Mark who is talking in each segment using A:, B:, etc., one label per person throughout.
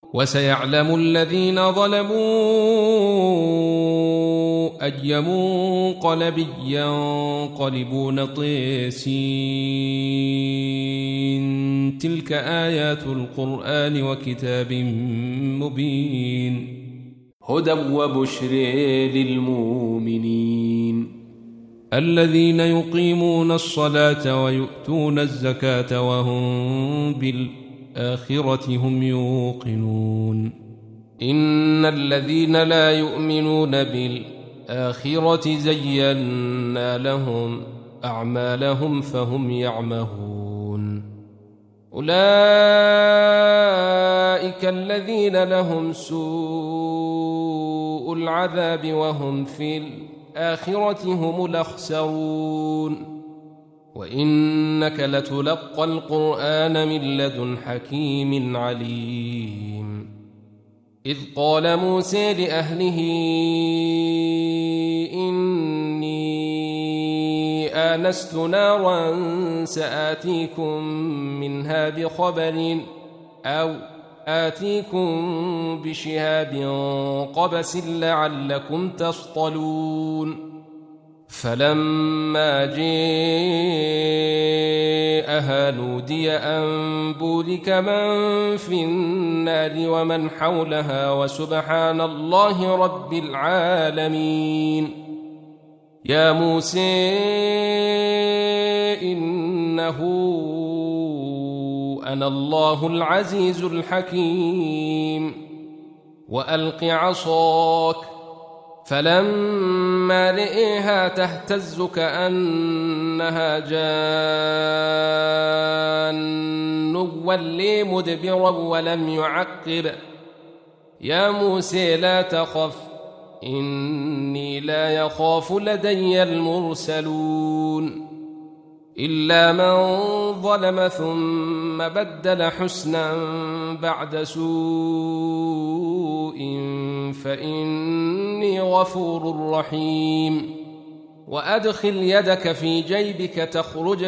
A: وسيعلم الذين ظلموا أي منقلب ينقلبون طيسين. تلك آيات القرآن وكتاب مبين.
B: هدى وبشر للمؤمنين
A: الذين يقيمون الصلاة ويؤتون الزكاة وهم بالآخرة هم يوقنون. إن الذين لا يؤمنون بالآخرة زينا لهم أعمالهم فهم يعمهون. أولئك الذين لهم سوء العذاب وهم في الآخرة هم الأخسرون. وإنك لتلقى القرآن من لدن حكيم عليم. إذ قال موسى لأهله إني آنست نارا سآتيكم منها بخبر أو آتيكم بشهاب قبس لعلكم تصطلون. فلما جاءها نودي أن بورك من في النار ومن حولها وسبحان الله رب العالمين. يا موسى إنه أنا الله العزيز الحكيم. وألق عصاك. فلما رئيها تهتز كأنها جان ولي مدبرا ولم يعقب. يا موسى لا تخف إني لا يخاف لدي المرسلون. إلا من ظلم ثم بدل حسنا بعد سوء فإني غفور رحيم. وأدخل يدك في جيبك تخرج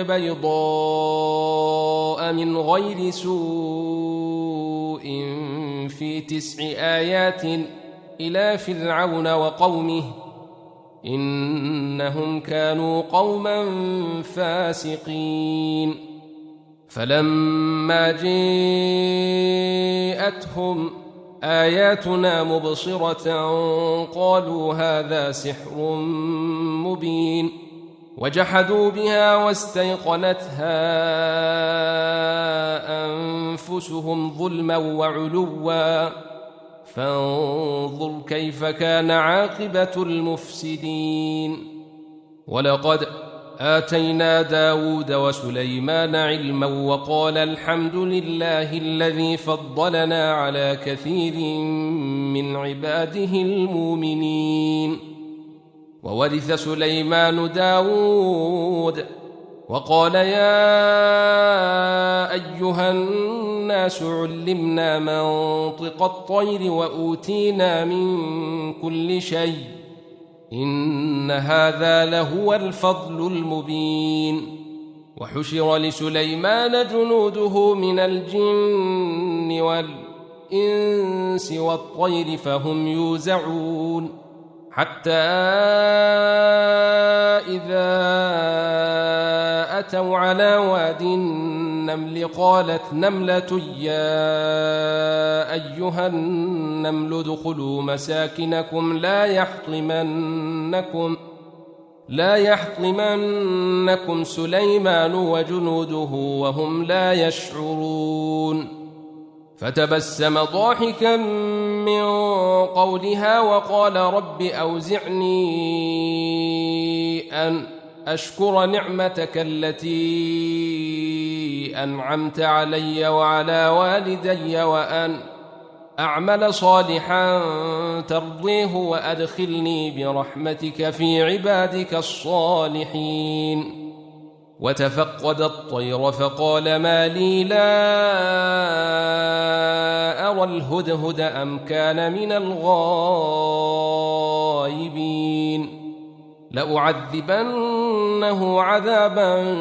A: بيضاء من غير سوء في 9 آيات إلى فرعون وقومه إنهم كانوا قوما فاسقين. فلما جاءتهم آياتنا مبصرة قالوا هذا سحر مبين. وجحدوا بها واستيقنتها أنفسهم ظلما وعلوا فانظر كيف كان عاقبة المفسدين. ولقد آتينا داود وسليمان علما وقال الحمد لله الذي فضلنا على كثير من عباده المؤمنين. وورث سليمان داود وقال يا أيها الناس علمنا منطق الطير وأوتينا من كل شيء إن هذا لهو الفضل المبين. وحشر لسليمان جنوده من الجن والإنس والطير فهم يوزعون حتى إذا أتوا على واد النمل قالت نملة يا أيها النمل ادخلوا مساكنكم لا يحطمنكم سليمان وجنوده وهم لا يشعرون. فتبسم ضاحكا من قولها وقال رب أوزعني أن أشكر نعمتك التي أنعمت علي وعلى والدي وأن أعمل صالحا ترضيه وأدخلني برحمتك في عبادك الصالحين. وتفقد الطير فقال ما لي لا أرى الهدهد أم كان من الغائبين. لأعذبنه عذابا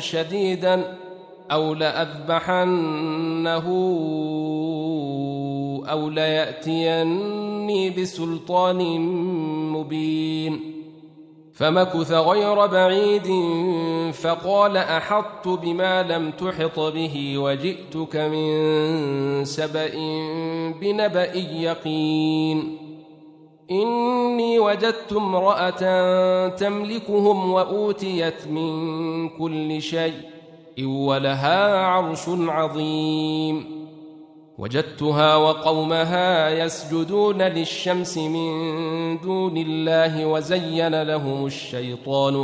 A: شديدا أو لأذبحنه أو ليأتيني بسلطان مبين فمكث غير بعيد فقال أحطت بما لم تحط به وجئتك من سبأ بنبأ يقين إني وجدت امرأة تملكهم وأوتيت من كل شيء ولها عرش عظيم وجدتها وقومها يسجدون للشمس من دون الله وزين لهم الشيطان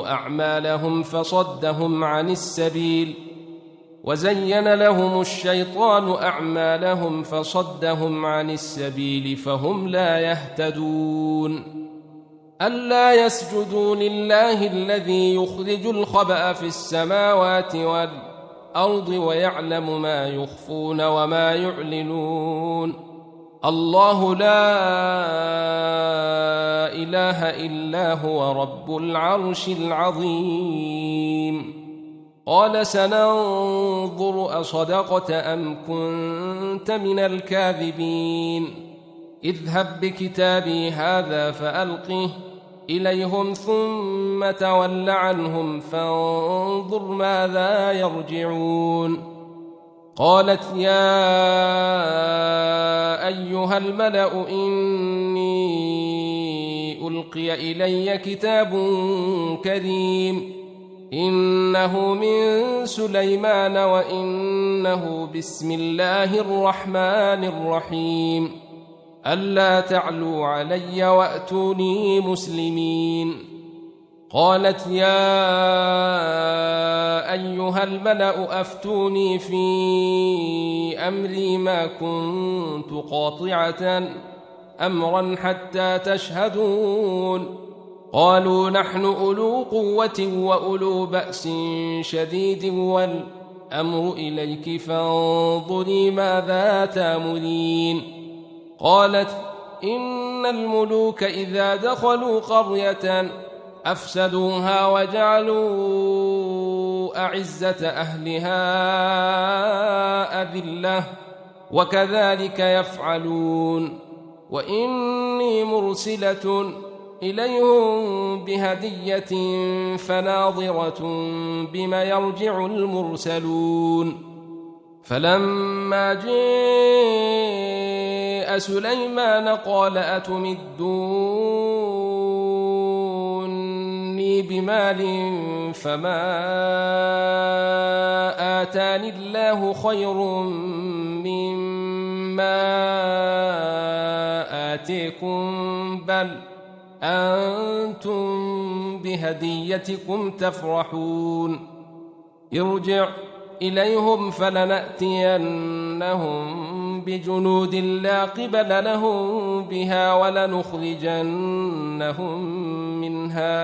A: أعمالهم فصدهم عن السبيل فهم لا يهتدون ألا يسجدوا لله الذي يخرج الخبأ في السماوات والأرض ويعلم ما يخفون وما يعلنون الله لا إله إلا هو رب العرش العظيم قال سننظر أصدقت أم كنت من الكاذبين اذهب بكتابي هذا فألقه إليهم ثم تول عنهم فانظر ماذا يرجعون قالت يا أيها الملأ إني ألقي إلي كتاب كريم إنه من سليمان وإنه بسم الله الرحمن الرحيم ألا تعلوا علي وأتوني مسلمين قالت يا أيها الملأ أفتوني في أمري ما كنت قاطعة أمرا حتى تشهدون قالوا نحن أولو قوة وأولو بأس شديد والأمر إليك فانظري ماذا تأمرين قالت إن الملوك إذا دخلوا قرية أفسدوها وجعلوا أعزة أهلها أذلة وكذلك يفعلون وإني مرسلة إليهم بهدية فناظرة بما يرجع المرسلون فلما جاء سليمان قال أتمدوني بمال فما آتاني الله خير مما آتيكم بل أنتم بهديتكم تفرحون ارجع إليهم فلنأتينهم بجنود لا قبل لهم بها ولنخرجنهم منها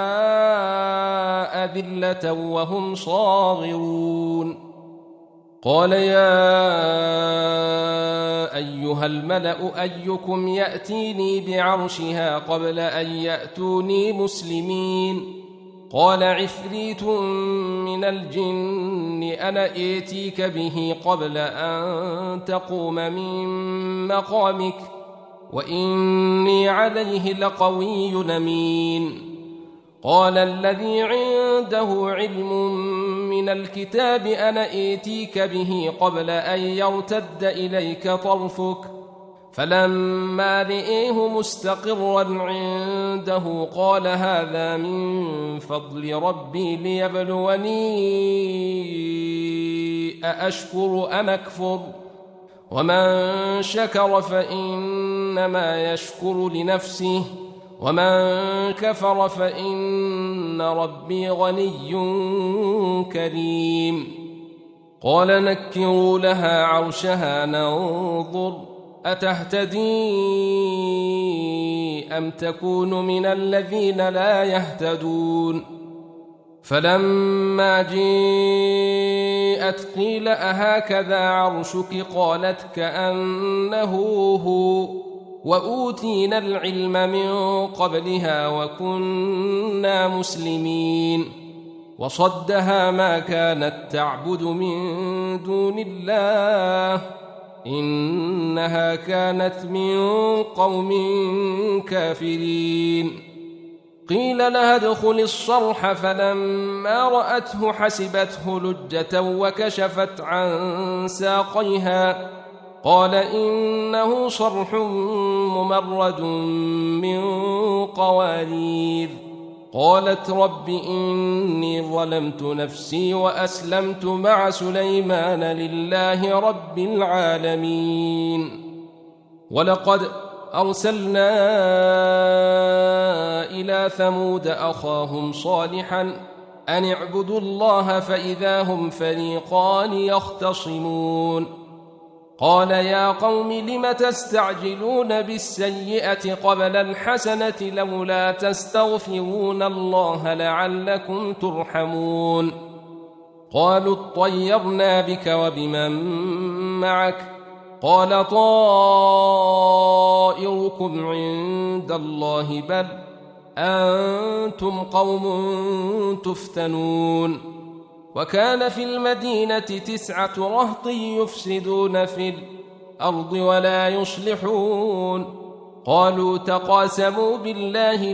A: أذلة وهم صاغرون قال يا أيها الملأ أيكم يأتيني بعرشها قبل أن يأتوني مسلمين قال عفريت من الجن أنا آتيك به قبل أن تقوم من مقامك وإني عليه لقوي أمين قال الذي عنده علم من الكتاب أنا آتيك به قبل أن يرتد إليك طرفك فلما رئيه مستقرا عنده قال هذا من فضل ربي ليبلوني أأشكر أم أكفر ومن شكر فإنما يشكر لنفسه ومن كفر فإن ربي غني كريم قال نكروا لها عرشها ننظر أتهتدي أم تكون من الذين لا يهتدون فلما جاءت قيل أهكذا عرشك قالت كأنه هو وأوتينا العلم من قبلها وكنا مسلمين وصدها ما كانت تعبد من دون الله إنها كانت من قوم كافرين. قيل لها ادخل الصرح فلما رأته حسبته لجة وكشفت عن ساقيها قال إنه صرح ممرد من قوارير. قالت رب إني ظلمت نفسي وأسلمت مع سليمان لله رب العالمين. ولقد أرسلنا إلى ثمود أخاهم صالحا أن اعبدوا الله فإذا هم فريقان يختصمون. قال يا قوم لم تستعجلون بالسيئة قبل الحسنة لولا تستغفرون الله لعلكم ترحمون. قالوا اطيرنا بك وبمن معك قال طائركم عند الله بل أنتم قوم تفتنون. وكان في المدينة 9 رهط يفسدون في الأرض ولا يصلحون. قالوا تقاسموا بالله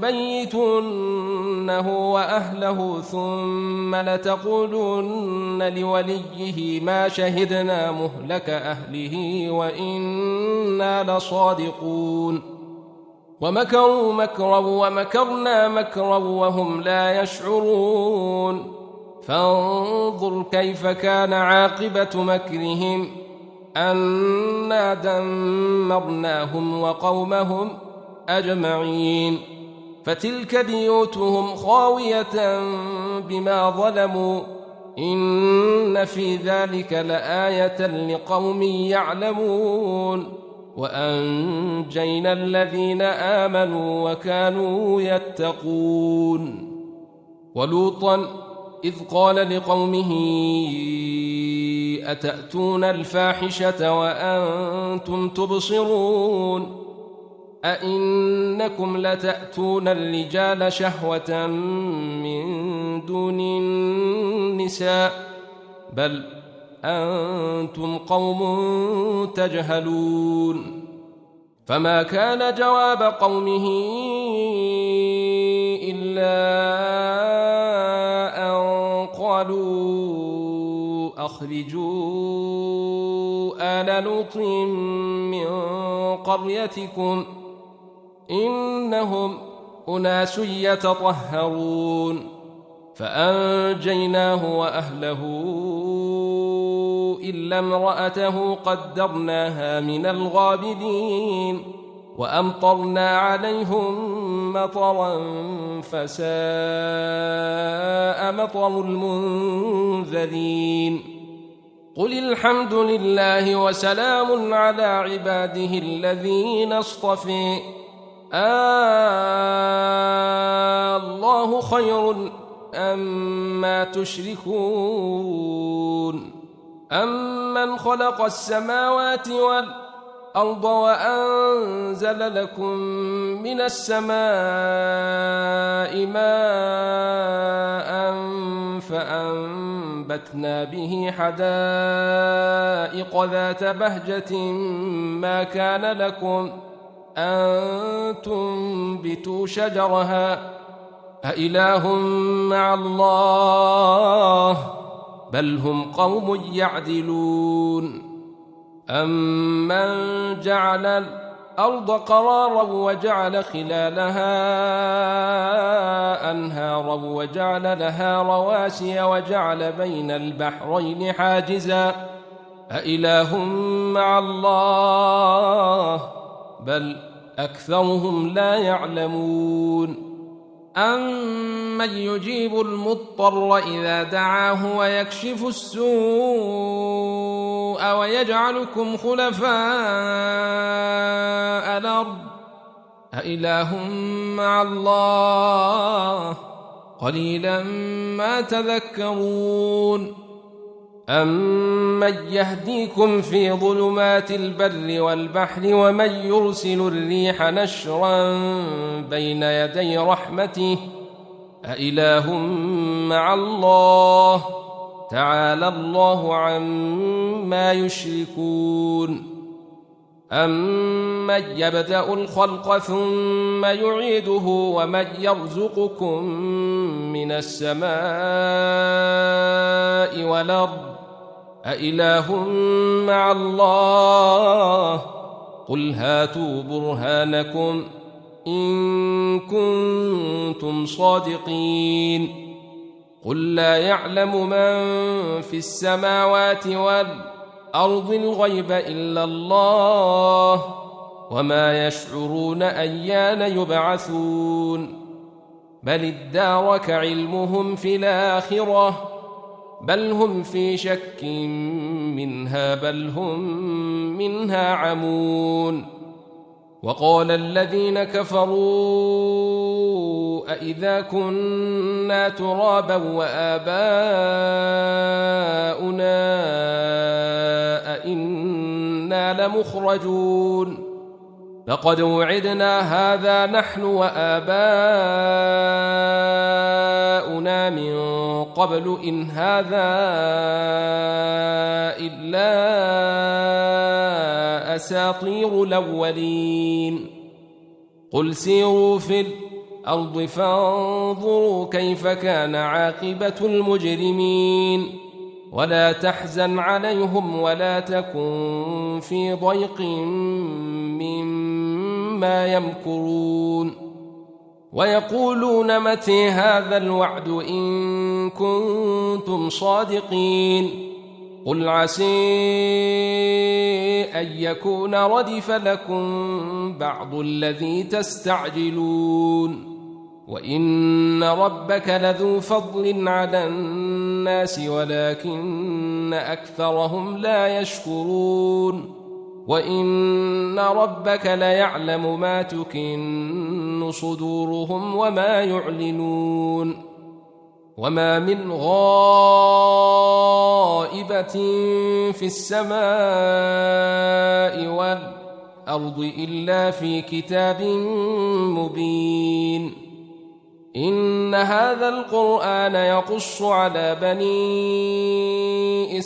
A: لتبيتنه وأهله ثم لتقولن لوليه ما شهدنا مهلك أهله وإنا لصادقون. ومكروا مكرا ومكرنا مكرا وهم لا يشعرون. فانظر كيف كان عاقبة مكرهم أنا دمرناهم وقومهم أجمعين. فتلك بيوتهم خاوية بما ظلموا إن في ذلك لآية لقوم يعلمون. وأنجينا الذين آمنوا وكانوا يتقون. ولوطا إذ قال لقومه أتأتون الفاحشة وأنتم تبصرون أئنكم لتأتون الرجال شهوة من دون النساء بل أنتم قوم تجهلون. فما كان جواب قومه إلا قالوا أخرجوا آل لوط من قريتكم إنهم أناس يتطهرون. فأنجيناه وأهله إلا امرأته قدرناها من الغابرين. وأمطرنا عليهم مطرا فساء مطر المنذرين. قل الحمد لله وسلام على عباده الذين اصطفى الله خير أما تشركون. أمن خلق السماوات والأرض وأنزل لكم من السماء ماء فأنبتنا به حدائق ذات بهجة ما كان لكم أن تنبتوا شجرها أإله مع الله بل هم قوم يعدلون. أمن جعل الأرض قرارا وجعل خلالها أنهارا وجعل لها رواسي وجعل بين البحرين حاجزا أإله مع الله بل أكثرهم لا يعلمون. أمن يجيب المضطر إذا دعاه ويكشف السوء ويجعلكم خلفاء الأرض أإله مع الله قليلا ما تذكرون. أمن يهديكم في ظلمات البر والبحر ومن يرسل الريح نشرا بين يدي رحمته أإله مع الله تعالى الله عما يشركون. أمن يبدأ الخلق ثم يعيده ومن يرزقكم من السماء والأرض أإله مع الله قل هاتوا برهانكم إن كنتم صادقين. قل لا يعلم من في السماوات والأرض الغيب إلا الله وما يشعرون أيان يبعثون. بل ادارك علمهم في الآخرة بل هم في شك منها بل هم منها عمون. وقال الذين كفروا أإذا كنا ترابا وآباؤنا أإنا لمخرجون لقد وعدنا هذا نحن وآباؤنا من قبل إن هذا إلا أساطير الأولين. قل سيروا في الأرض فانظروا كيف كان عاقبة المجرمين ولا تحزن عليهم ولا تكن في ضيق مما يمكرون. ويقولون متى هذا الوعد إن كنتم صادقين. قل عسى أن يكون ردف لكم بعض الذي تستعجلون وإن ربك لذو فضل على الناس ولكن أكثرهم لا يشكرون. وإن ربك ليعلم ما تكن صدورهم وما يعلنون. وما من غائبة في السماء والأرض إلا في كتاب مبين. إن هذا القرآن يقص على بني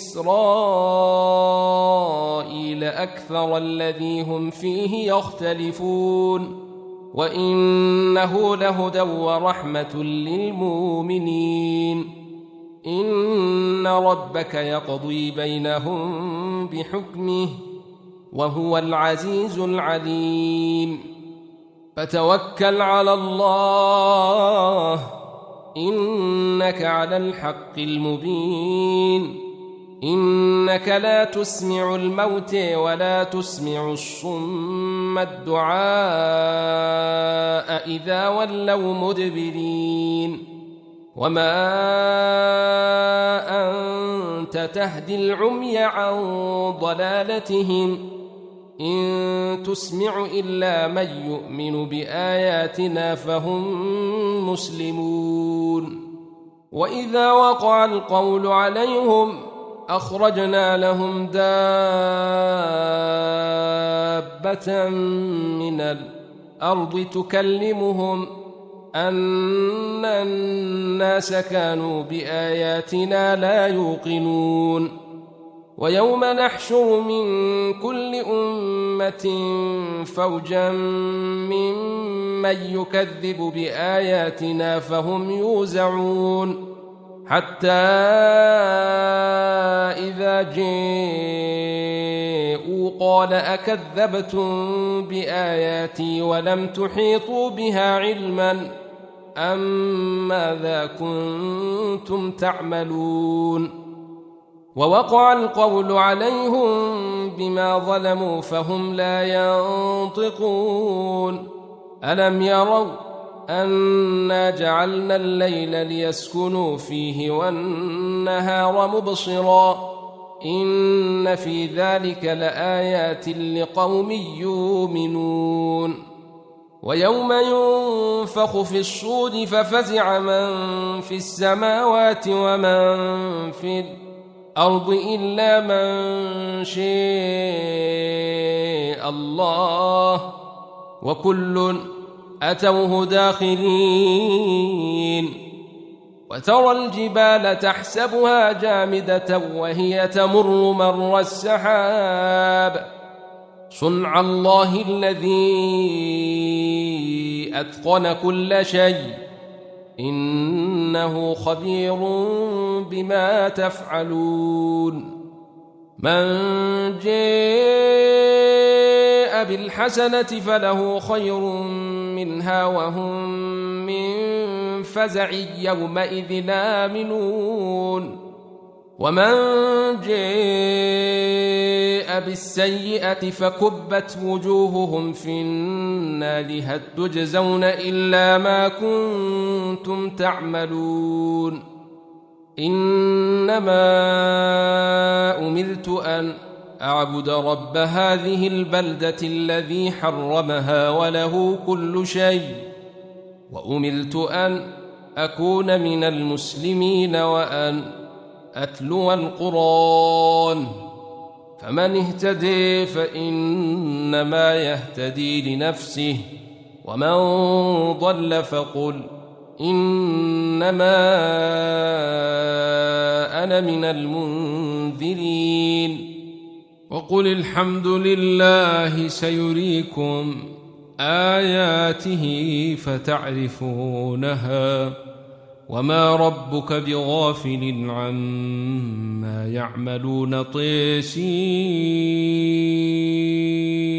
A: إسرائيل أكثر الذي هم فيه يختلفون وإنه لهدى ورحمة للمؤمنين. إن ربك يقضي بينهم بحكمه وهو العزيز العليم. فتوكل على الله إنك على الحق المبين. إنك لا تسمع الموت ولا تسمع الصم الدعاء إذا ولوا مدبرين. وما أنت تهدي العمي عن ضلالتهم إن تسمع إلا من يؤمن بآياتنا فهم مسلمون. وإذا وقع القول عليهم أخرجنا لهم دابة من الأرض تكلمهم أن الناس كانوا بآياتنا لا يوقنون. ويوم نحشر من كل أمة فوجا ممن يكذب بآياتنا فهم يوزعون حتى إذا جاءوا قال أكذبتم بآياتي ولم تحيطوا بها علما أم ماذا كنتم تعملون. ووقع القول عليهم بما ظلموا فهم لا ينطقون. ألم يروا أنا جعلنا الليل ليسكنوا فيه والنهار مبصرا إن في ذلك لآيات لقوم يؤمنون. ويوم ينفخ في الصور ففزع من في السماوات ومن في الأرض إلا من شاء الله وكل أتوه داخرين. وترى الجبال تحسبها جامدة وهي تمر مر السحاب صنع الله الذي أتقن كل شيء إنه خبير بما تفعلون من جاء بالحسنة فله خير منها وهم من فزع يومئذ آمنون ومن جاء بالسيئة فكبت وجوههم في النار هل تجزون إلا ما كنتم تعملون إنما أمرت أن أعبد رب هذه البلدة الذي حرمها وله كل شيء وأمرت أن أكون من المسلمين وأن أتلو القرآن فمن اهتدي فإنما يهتدي لنفسه ومن ضل فقل إنما أنا من المنذرين وقل الحمد لله سيريكم آياته فتعرفونها وما ربك بغافل عما يعملون طيسين